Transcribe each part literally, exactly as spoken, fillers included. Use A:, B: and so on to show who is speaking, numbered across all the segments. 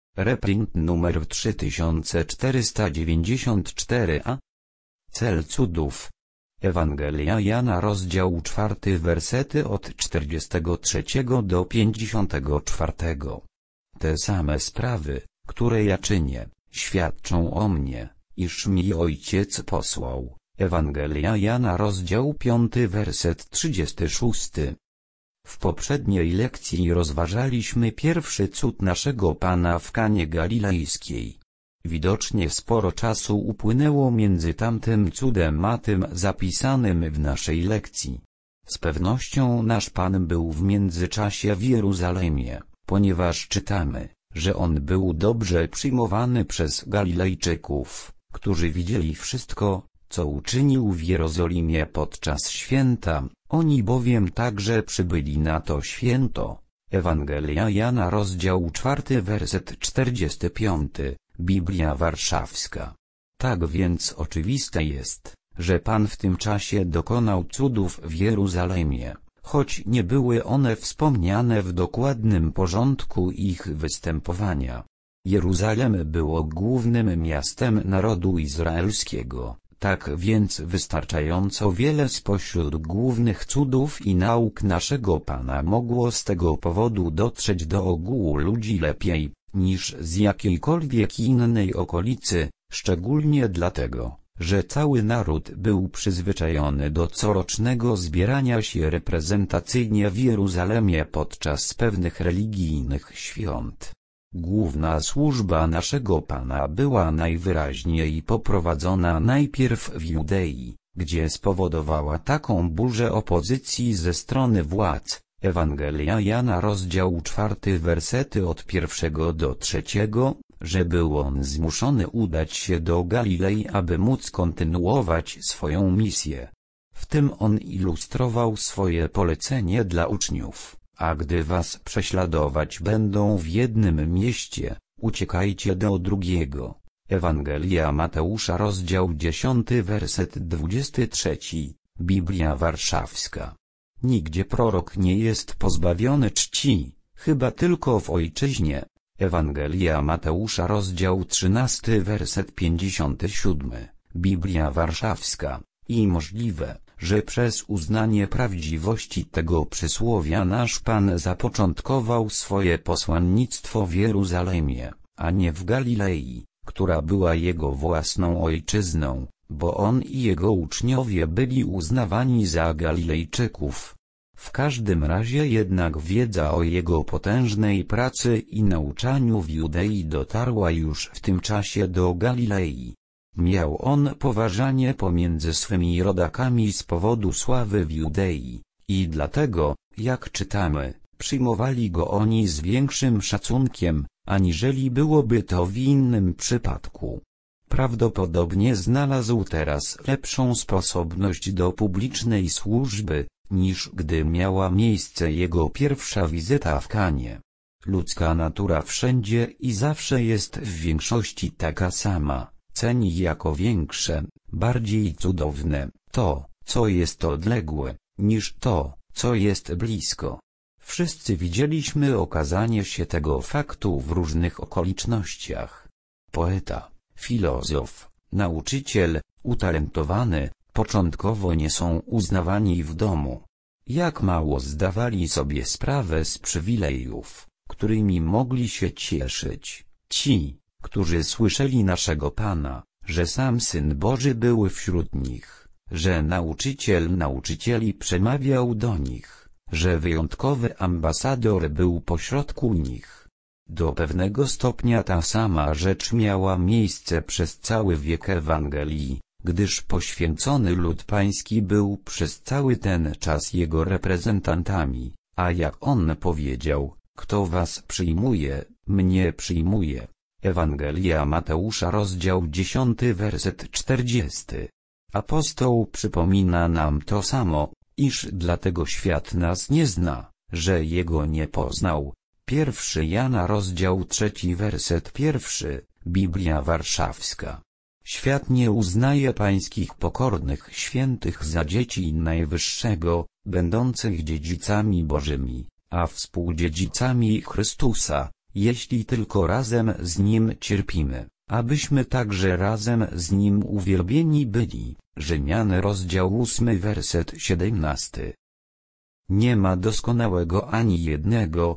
A: Reprint numer trzy tysiące czterysta dziewięćdziesiąt cztery a. Cel cudów. Ewangelia Jana rozdział czwarty wersety od czterdziestego trzeciego do pięćdziesiątego czwartego. Te same sprawy, które ja czynię, świadczą o mnie, iż mi Ojciec posłał. Ewangelia Jana rozdział piąty werset trzydziesty szósty. W poprzedniej lekcji rozważaliśmy pierwszy cud naszego Pana w Kanie Galilejskiej. Widocznie sporo czasu upłynęło między tamtym cudem a tym zapisanym w naszej lekcji. Z pewnością nasz Pan był w międzyczasie w Jeruzalemie, ponieważ czytamy, że On był dobrze przyjmowany przez Galilejczyków, którzy widzieli wszystko, co uczynił w Jerozolimie podczas święta, oni bowiem także przybyli na to święto. Ewangelia Jana rozdział czwarty werset czterdziesty piąty, Biblia Warszawska. Tak więc oczywiste jest, że Pan w tym czasie dokonał cudów w Jeruzalemie, choć nie były one wspomniane w dokładnym porządku ich występowania. Jeruzalem było głównym miastem narodu izraelskiego. Tak więc wystarczająco wiele spośród głównych cudów i nauk naszego Pana mogło z tego powodu dotrzeć do ogółu ludzi lepiej, niż z jakiejkolwiek innej okolicy, szczególnie dlatego, że cały naród był przyzwyczajony do corocznego zbierania się reprezentacyjnie w Jeruzalemie podczas pewnych religijnych świąt. Główna służba naszego Pana była najwyraźniej poprowadzona najpierw w Judei, gdzie spowodowała taką burzę opozycji ze strony władz. Ewangelia Jana rozdział czwarty wersety od pierwszego do trzeciego, że był on zmuszony udać się do Galilei, aby móc kontynuować swoją misję. W tym on ilustrował swoje polecenie dla uczniów. A gdy was prześladować będą w jednym mieście, uciekajcie do drugiego. Ewangelia Mateusza rozdział dziesiąty werset dwudziesty trzeci, Biblia Warszawska. Nigdzie prorok nie jest pozbawiony czci, chyba tylko w ojczyźnie. Ewangelia Mateusza rozdział trzynasty werset pięćdziesiąty siódmy, Biblia Warszawska. I możliwe, że przez uznanie prawdziwości tego przysłowia nasz Pan zapoczątkował swoje posłannictwo w Jeruzalemie, a nie w Galilei, która była Jego własną ojczyzną, bo On i Jego uczniowie byli uznawani za Galilejczyków. W każdym razie jednak wiedza o Jego potężnej pracy i nauczaniu w Judei dotarła już w tym czasie do Galilei. Miał on poważanie pomiędzy swymi rodakami z powodu sławy w Judei, i dlatego, jak czytamy, przyjmowali go oni z większym szacunkiem, aniżeli byłoby to w innym przypadku. Prawdopodobnie znalazł teraz lepszą sposobność do publicznej służby, niż gdy miała miejsce jego pierwsza wizyta w Kanie. Ludzka natura wszędzie i zawsze jest w większości taka sama. Ceni jako większe, bardziej cudowne, to, co jest odległe, niż to, co jest blisko. Wszyscy widzieliśmy okazanie się tego faktu w różnych okolicznościach. Poeta, filozof, nauczyciel, utalentowany, początkowo nie są uznawani w domu. Jak mało zdawali sobie sprawę z przywilejów, którymi mogli się cieszyć ci, którzy słyszeli naszego Pana, że sam Syn Boży był wśród nich, że nauczyciel nauczycieli przemawiał do nich, że wyjątkowy ambasador był pośrodku nich. Do pewnego stopnia ta sama rzecz miała miejsce przez cały wiek Ewangelii, gdyż poświęcony lud pański był przez cały ten czas jego reprezentantami, a jak on powiedział, kto was przyjmuje, mnie przyjmuje. Ewangelia Mateusza rozdział dziesiąty werset czterdziesty. Apostoł przypomina nam to samo, iż dlatego świat nas nie zna, że Jego nie poznał. Pierwszy Jana rozdział trzeci werset pierwszy, Biblia Warszawska. Świat nie uznaje pańskich pokornych świętych za dzieci Najwyższego, będących dziedzicami Bożymi, a współdziedzicami Chrystusa, jeśli tylko razem z Nim cierpimy, abyśmy także razem z Nim uwielbieni byli. Rzymian rozdział ósmy werset siedemnasty. Nie ma doskonałego ani jednego.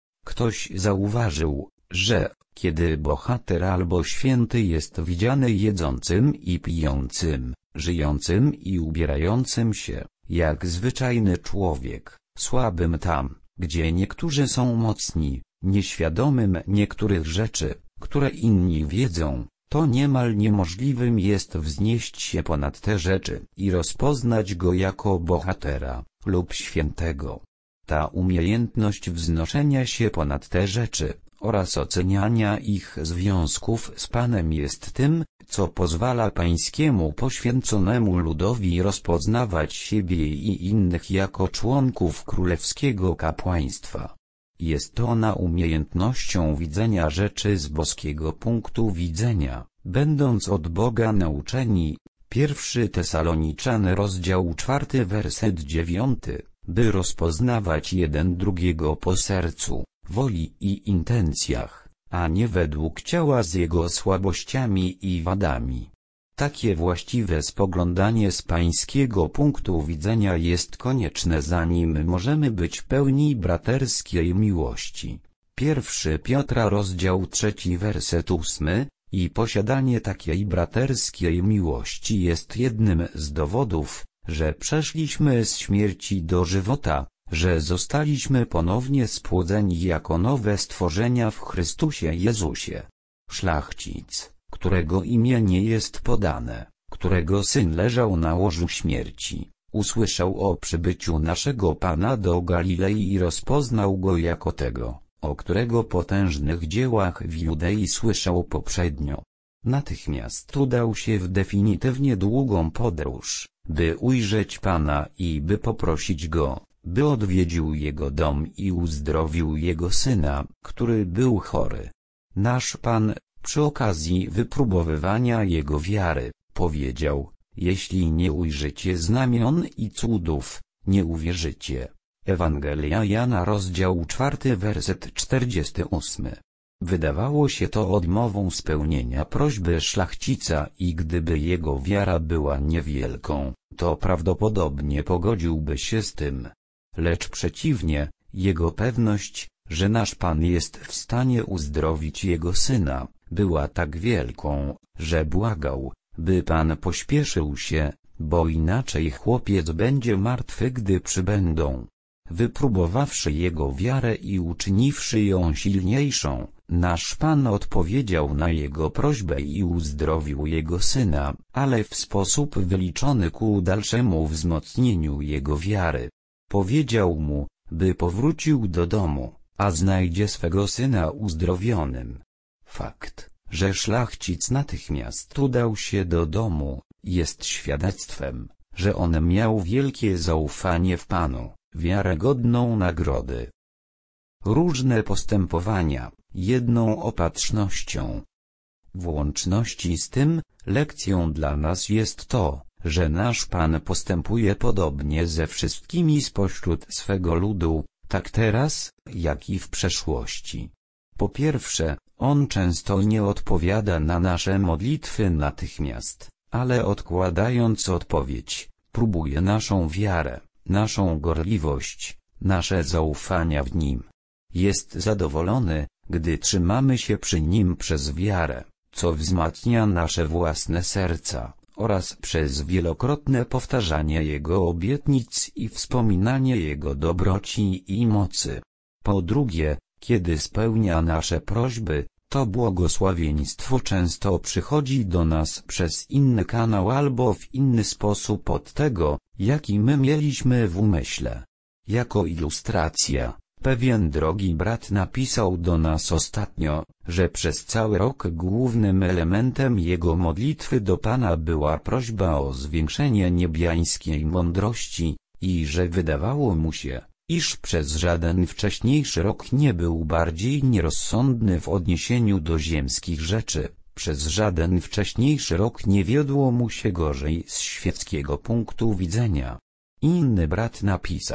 A: Ktoś zauważył, że, kiedy bohater albo święty jest widziany jedzącym i pijącym, żyjącym i ubierającym się, jak zwyczajny człowiek, słabym tam, gdzie niektórzy są mocni, nieświadomym niektórych rzeczy, które inni wiedzą, to niemal niemożliwym jest wznieść się ponad te rzeczy i rozpoznać go jako bohatera lub świętego. Ta umiejętność wznoszenia się ponad te rzeczy oraz oceniania ich związków z Panem jest tym, co pozwala Pańskiemu poświęconemu ludowi rozpoznawać siebie i innych jako członków królewskiego kapłaństwa. Jest ona umiejętnością widzenia rzeczy z boskiego punktu widzenia, będąc od Boga nauczeni. Pierwszy Tesaloniczan rozdział czwarty werset dziewiąty, by rozpoznawać jeden drugiego po sercu, woli i intencjach, a nie według ciała z jego słabościami i wadami. Takie właściwe spoglądanie z pańskiego punktu widzenia jest konieczne, zanim możemy być pełni braterskiej miłości. Pierwszy Piotra rozdział trzeci werset ósmy, i posiadanie takiej braterskiej miłości jest jednym z dowodów, że przeszliśmy z śmierci do żywota, że zostaliśmy ponownie spłodzeni jako nowe stworzenia w Chrystusie Jezusie. Szlachcic, którego imię nie jest podane, którego syn leżał na łożu śmierci, usłyszał o przybyciu naszego Pana do Galilei i rozpoznał go jako tego, o którego potężnych dziełach w Judei słyszał poprzednio. Natychmiast udał się w definitywnie długą podróż, by ujrzeć Pana i by poprosić Go, by odwiedził jego dom i uzdrowił jego syna, który był chory. Nasz Pan, przy okazji wypróbowywania jego wiary, powiedział: jeśli nie ujrzycie znamion i cudów, nie uwierzycie. Ewangelia Jana rozdział czwarty werset czterdziesty ósmy. Wydawało się to odmową spełnienia prośby szlachcica i gdyby jego wiara była niewielką, to prawdopodobnie pogodziłby się z tym. Lecz przeciwnie, jego pewność, że nasz Pan jest w stanie uzdrowić jego syna, była tak wielką, że błagał, by Pan pośpieszył się, bo inaczej chłopiec będzie martwy, gdy przybędą. Wypróbowawszy jego wiarę i uczyniwszy ją silniejszą, nasz Pan odpowiedział na jego prośbę i uzdrowił jego syna, ale w sposób wyliczony ku dalszemu wzmocnieniu jego wiary. Powiedział mu, by powrócił do domu, a znajdzie swego syna uzdrowionym. Fakt, że szlachcic natychmiast udał się do domu, jest świadectwem, że on miał wielkie zaufanie w Panu, wiarygodną nagrody. Różne postępowania, jedną opatrznością. W łączności z tym, lekcją dla nas jest to, że nasz Pan postępuje podobnie ze wszystkimi spośród swego ludu, tak teraz, jak i w przeszłości. Po pierwsze, On często nie odpowiada na nasze modlitwy natychmiast, ale odkładając odpowiedź, próbuje naszą wiarę, naszą gorliwość, nasze zaufania w Nim. Jest zadowolony, gdy trzymamy się przy Nim przez wiarę, co wzmacnia nasze własne serca, oraz przez wielokrotne powtarzanie Jego obietnic i wspominanie Jego dobroci i mocy. Po drugie, kiedy spełnia nasze prośby, to błogosławieństwo często przychodzi do nas przez inny kanał albo w inny sposób od tego, jaki my mieliśmy w umyśle. Jako ilustracja, pewien drogi brat napisał do nas ostatnio, że przez cały rok głównym elementem jego modlitwy do Pana była prośba o zwiększenie niebiańskiej mądrości, i że wydawało mu się, iż przez żaden wcześniejszy rok nie był bardziej nierozsądny w odniesieniu do ziemskich rzeczy, przez żaden wcześniejszy rok nie wiodło mu się gorzej z świeckiego punktu widzenia. Inny brat napisał,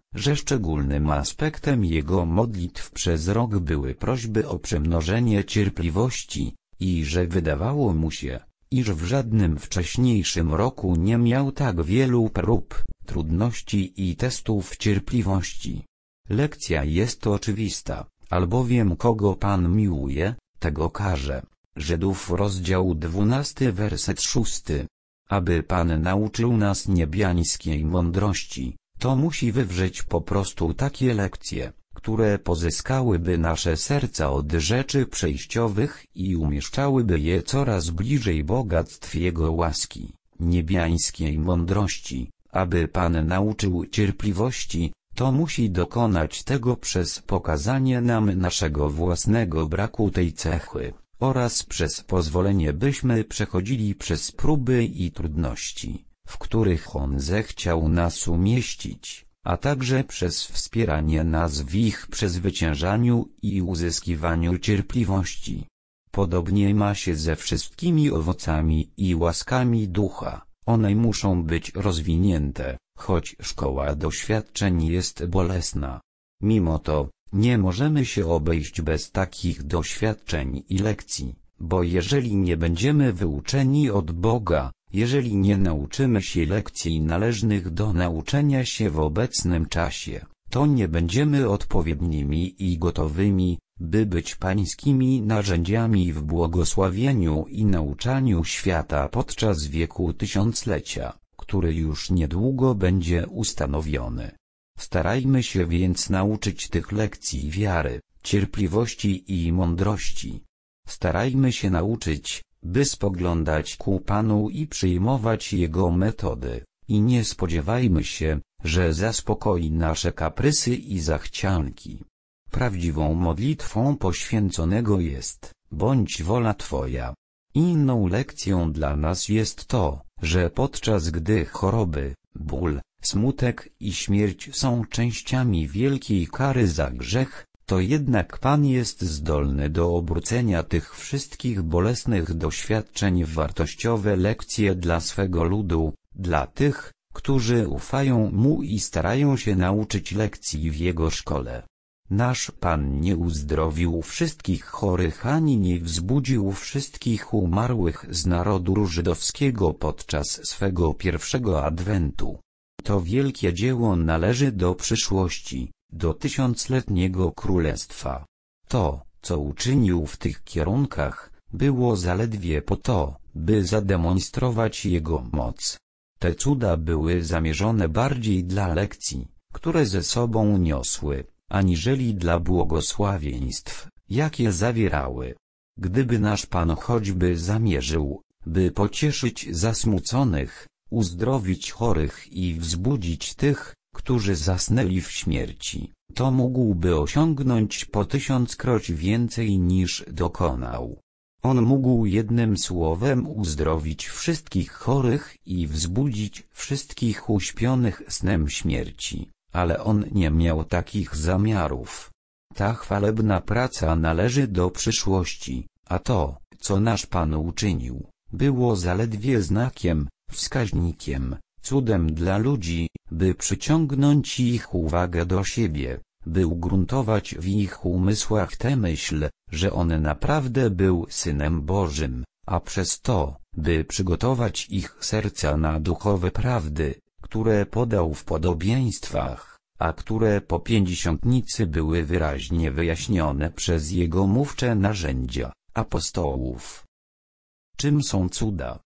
A: że szczególnym aspektem jego modlitw przez rok były prośby o przemnożenie cierpliwości, i że wydawało mu się, iż w żadnym wcześniejszym roku nie miał tak wielu prób, trudności i testów cierpliwości. Lekcja jest oczywista, albowiem kogo Pan miłuje, tego karze. Żydów rozdział dwunasty werset szósty. Aby Pan nauczył nas niebiańskiej mądrości, to musi wywrzeć po prostu takie lekcje, które pozyskałyby nasze serca od rzeczy przejściowych i umieszczałyby je coraz bliżej bogactw Jego łaski, niebiańskiej mądrości. Aby Pan nauczył cierpliwości, to musi dokonać tego przez pokazanie nam naszego własnego braku tej cechy, oraz przez pozwolenie byśmy przechodzili przez próby i trudności, w których On zechciał nas umieścić, a także przez wspieranie nas w ich przezwyciężaniu i uzyskiwaniu cierpliwości. Podobnie ma się ze wszystkimi owocami i łaskami ducha, one muszą być rozwinięte, choć szkoła doświadczeń jest bolesna. Mimo to, nie możemy się obejść bez takich doświadczeń i lekcji, bo jeżeli nie będziemy wyuczeni od Boga, jeżeli nie nauczymy się lekcji należnych do nauczenia się w obecnym czasie, to nie będziemy odpowiednimi i gotowymi, by być pańskimi narzędziami w błogosławieniu i nauczaniu świata podczas wieku tysiąclecia, który już niedługo będzie ustanowiony. Starajmy się więc nauczyć tych lekcji wiary, cierpliwości i mądrości. Starajmy się nauczyć, by spoglądać ku Panu i przyjmować Jego metody, i nie spodziewajmy się, że zaspokoi nasze kaprysy i zachcianki. Prawdziwą modlitwą poświęconego jest: bądź wola Twoja. Inną lekcją dla nas jest to, że podczas gdy choroby, ból, smutek i śmierć są częściami wielkiej kary za grzech, to jednak Pan jest zdolny do obrócenia tych wszystkich bolesnych doświadczeń w wartościowe lekcje dla swego ludu, dla tych, którzy ufają Mu i starają się nauczyć lekcji w Jego szkole. Nasz Pan nie uzdrowił wszystkich chorych ani nie wzbudził wszystkich umarłych z narodu żydowskiego podczas swego pierwszego adwentu. To wielkie dzieło należy do przyszłości, do tysiącletniego królestwa. To, co uczynił w tych kierunkach, było zaledwie po to, by zademonstrować Jego moc. Te cuda były zamierzone bardziej dla lekcji, które ze sobą niosły, aniżeli dla błogosławieństw, jakie zawierały. Gdyby nasz Pan choćby zamierzył, by pocieszyć zasmuconych, uzdrowić chorych i wzbudzić tych, którzy zasnęli w śmierci, to mógłby osiągnąć po tysiąckroć więcej niż dokonał. On mógł jednym słowem uzdrowić wszystkich chorych i wzbudzić wszystkich uśpionych snem śmierci, ale On nie miał takich zamiarów. Ta chwalebna praca należy do przyszłości, a to, co nasz Pan uczynił, było zaledwie znakiem, wskaźnikiem, cudem dla ludzi, by przyciągnąć ich uwagę do siebie, by ugruntować w ich umysłach tę myśl, że On naprawdę był Synem Bożym, a przez to, by przygotować ich serca na duchowe prawdy, które podał w podobieństwach, a które po pięćdziesiątnicy były wyraźnie wyjaśnione przez Jego mówcze narzędzia, apostołów. Czym są cuda?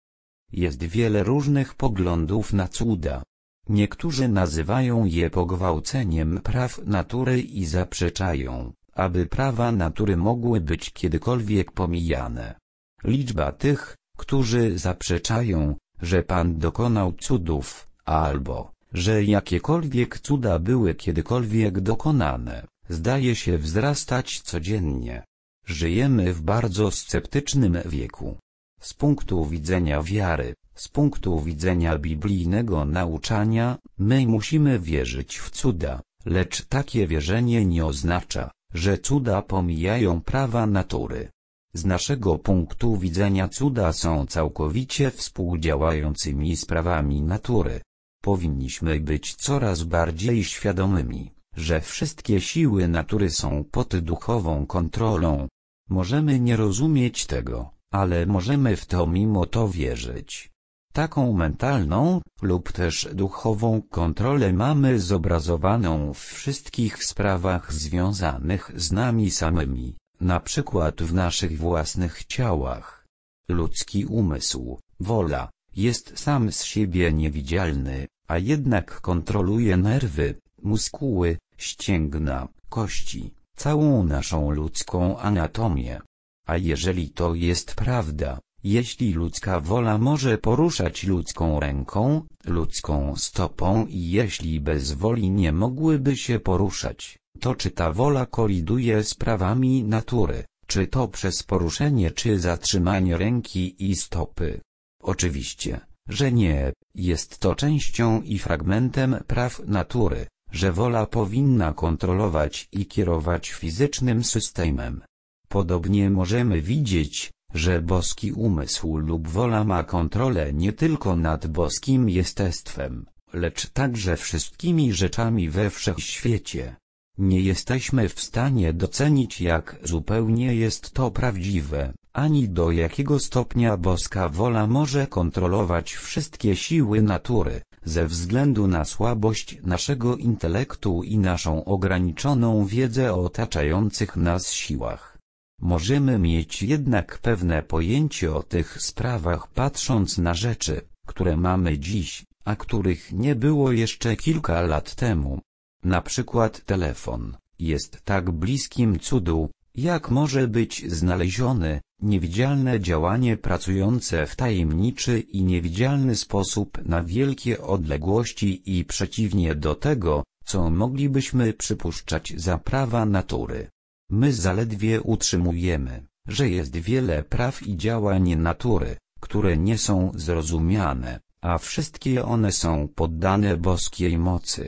A: Jest wiele różnych poglądów na cuda. Niektórzy nazywają je pogwałceniem praw natury i zaprzeczają, aby prawa natury mogły być kiedykolwiek pomijane. Liczba tych, którzy zaprzeczają, że Pan dokonał cudów, albo, że jakiekolwiek cuda były kiedykolwiek dokonane, zdaje się wzrastać codziennie. Żyjemy w bardzo sceptycznym wieku. Z punktu widzenia wiary, z punktu widzenia biblijnego nauczania, my musimy wierzyć w cuda, lecz takie wierzenie nie oznacza, że cuda pomijają prawa natury. Z naszego punktu widzenia cuda są całkowicie współdziałającymi sprawami natury. Powinniśmy być coraz bardziej świadomymi, że wszystkie siły natury są pod duchową kontrolą. Możemy nie rozumieć tego, ale możemy w to mimo to wierzyć. Taką mentalną, lub też duchową kontrolę mamy zobrazowaną w wszystkich sprawach związanych z nami samymi, na przykład w naszych własnych ciałach. Ludzki umysł, wola, jest sam z siebie niewidzialny, a jednak kontroluje nerwy, muskuły, ścięgna, kości, całą naszą ludzką anatomię. A jeżeli to jest prawda, jeśli ludzka wola może poruszać ludzką ręką, ludzką stopą i jeśli bez woli nie mogłyby się poruszać, to czy ta wola koliduje z prawami natury, czy to przez poruszenie czy zatrzymanie ręki i stopy? Oczywiście, że nie, jest to częścią i fragmentem praw natury, że wola powinna kontrolować i kierować fizycznym systemem. Podobnie możemy widzieć, że boski umysł lub wola ma kontrolę nie tylko nad boskim jestestwem, lecz także wszystkimi rzeczami we wszechświecie. Nie jesteśmy w stanie docenić, jak zupełnie jest to prawdziwe, ani do jakiego stopnia boska wola może kontrolować wszystkie siły natury, ze względu na słabość naszego intelektu i naszą ograniczoną wiedzę o otaczających nas siłach. Możemy mieć jednak pewne pojęcie o tych sprawach patrząc na rzeczy, które mamy dziś, a których nie było jeszcze kilka lat temu. Na przykład telefon jest tak bliskim cudu, jak może być znaleziony, niewidzialne działanie pracujące w tajemniczy i niewidzialny sposób na wielkie odległości i przeciwnie do tego, co moglibyśmy przypuszczać za prawa natury. My zaledwie utrzymujemy, że jest wiele praw i działań natury, które nie są zrozumiane, a wszystkie one są poddane boskiej mocy.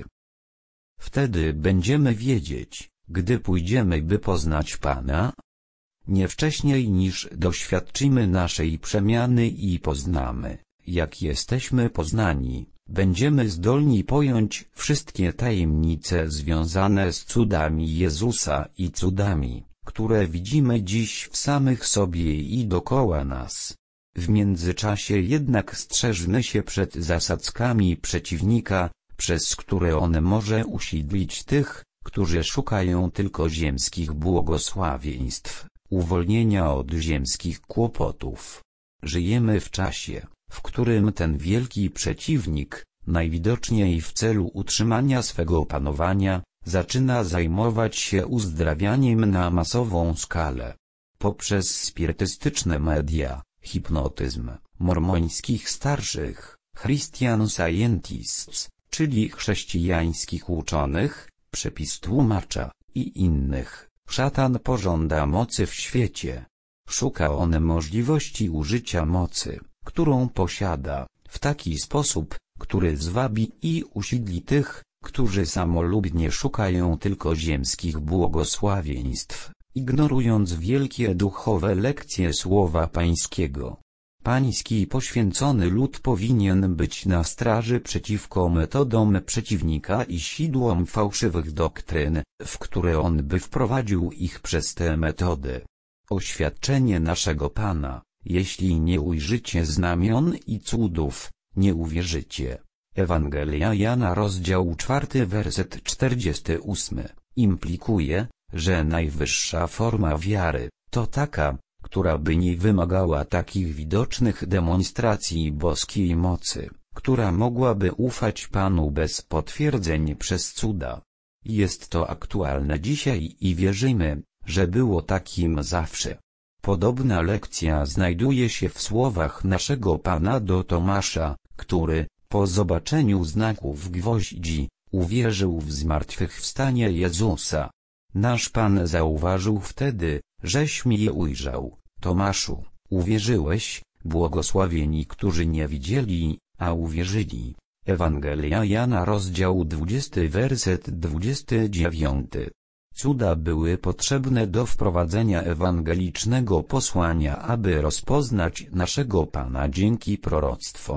A: Wtedy będziemy wiedzieć, gdy pójdziemy by poznać Pana, nie wcześniej niż doświadczymy naszej przemiany i poznamy, jak jesteśmy poznani, będziemy zdolni pojąć wszystkie tajemnice związane z cudami Jezusa i cudami, które widzimy dziś w samych sobie i dokoła nas. W międzyczasie jednak strzeżmy się przed zasadzkami przeciwnika, przez które on może usidlić tych, którzy szukają tylko ziemskich błogosławieństw, uwolnienia od ziemskich kłopotów. Żyjemy w czasie, w którym ten wielki przeciwnik, najwidoczniej w celu utrzymania swego panowania, zaczyna zajmować się uzdrawianiem na masową skalę. Poprzez spirytystyczne media, hipnotyzm, mormońskich starszych, Christian Scientists, czyli chrześcijańskich uczonych, przepis tłumacza, i innych, szatan pożąda mocy w świecie. Szuka on możliwości użycia mocy, którą posiada, w taki sposób, który zwabi i usidli tych, którzy samolubnie szukają tylko ziemskich błogosławieństw, ignorując wielkie duchowe lekcje Słowa Pańskiego. Pański poświęcony lud powinien być na straży przeciwko metodom przeciwnika i sidłom fałszywych doktryn, w które on by wprowadził ich przez te metody. Oświadczenie naszego Pana: jeśli nie ujrzycie znamion i cudów, nie uwierzycie. Ewangelia Jana rozdział czwarty werset czterdziesty ósmy, implikuje, że najwyższa forma wiary, to taka, która by nie wymagała takich widocznych demonstracji boskiej mocy, która mogłaby ufać Panu bez potwierdzeń przez cuda. Jest to aktualne dzisiaj i wierzymy, że było takim zawsze. Podobna lekcja znajduje się w słowach naszego Pana do Tomasza, który, po zobaczeniu znaków gwoździ, uwierzył w zmartwychwstanie Jezusa. Nasz Pan zauważył wtedy, żeś mnie ujrzał, Tomaszu, uwierzyłeś, błogosławieni którzy nie widzieli, a uwierzyli. Ewangelia Jana rozdział dwudziesty werset dwudziesty dziewiąty. Cuda były potrzebne do wprowadzenia ewangelicznego posłania, aby rozpoznać naszego Pana dzięki proroctwom,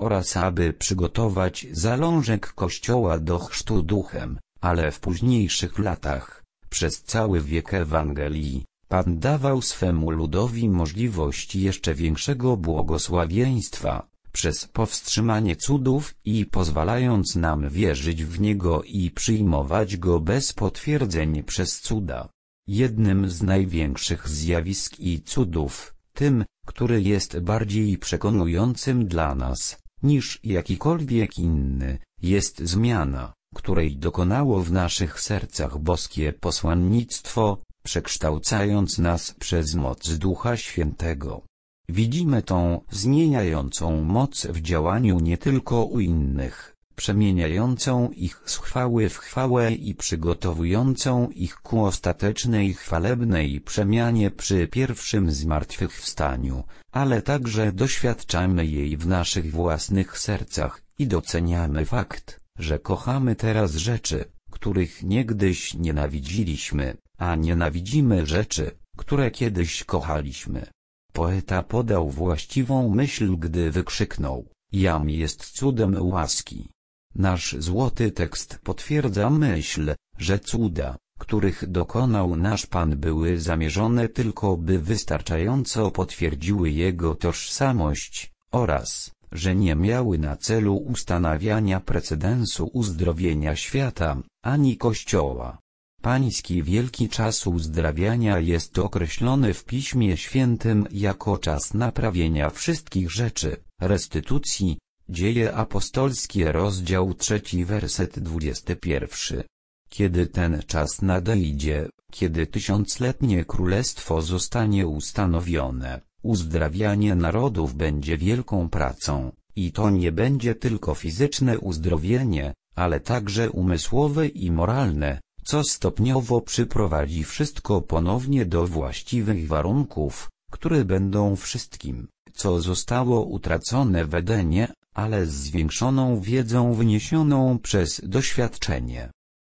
A: oraz aby przygotować zalążek Kościoła do chrztu duchem, ale w późniejszych latach, przez cały wiek Ewangelii, Pan dawał swemu ludowi możliwość jeszcze większego błogosławieństwa, przez powstrzymanie cudów i pozwalając nam wierzyć w Niego i przyjmować Go bez potwierdzeń przez cuda. Jednym z największych zjawisk i cudów, tym, który jest bardziej przekonującym dla nas, niż jakikolwiek inny, jest zmiana, której dokonało w naszych sercach boskie posłannictwo, przekształcając nas przez moc Ducha Świętego. Widzimy tą zmieniającą moc w działaniu nie tylko u innych, przemieniającą ich z chwały w chwałę i przygotowującą ich ku ostatecznej chwalebnej przemianie przy pierwszym zmartwychwstaniu, ale także doświadczamy jej w naszych własnych sercach i doceniamy fakt, że kochamy teraz rzeczy, których niegdyś nienawidziliśmy, a nienawidzimy rzeczy, które kiedyś kochaliśmy. Poeta podał właściwą myśl, gdy wykrzyknął: Jam jest cudem łaski. Nasz złoty tekst potwierdza myśl, że cuda, których dokonał nasz Pan, były zamierzone tylko, by wystarczająco potwierdziły Jego tożsamość, oraz, że nie miały na celu ustanawiania precedensu uzdrowienia świata, ani Kościoła. Pański wielki czas uzdrawiania jest określony w Piśmie Świętym jako czas naprawienia wszystkich rzeczy, restytucji. Dzieje apostolskie, rozdział trzeci, werset dwudziesty pierwszy. Kiedy ten czas nadejdzie, kiedy tysiącletnie królestwo zostanie ustanowione, uzdrawianie narodów będzie wielką pracą, i to nie będzie tylko fizyczne uzdrowienie, ale także umysłowe i moralne, co stopniowo przyprowadzi wszystko ponownie do właściwych warunków, które będą wszystkim, co zostało utracone w Edenie, ale z zwiększoną wiedzą wniesioną przez doświadczenie.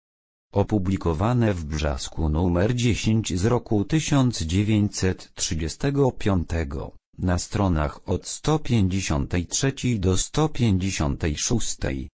A: Opublikowane w Brzasku numer dziesięć z roku tysiąc dziewięćset trzydziestego piątego, na stronach od sto pięćdziesiątej trzeciej do sto pięćdziesiątej szóstej.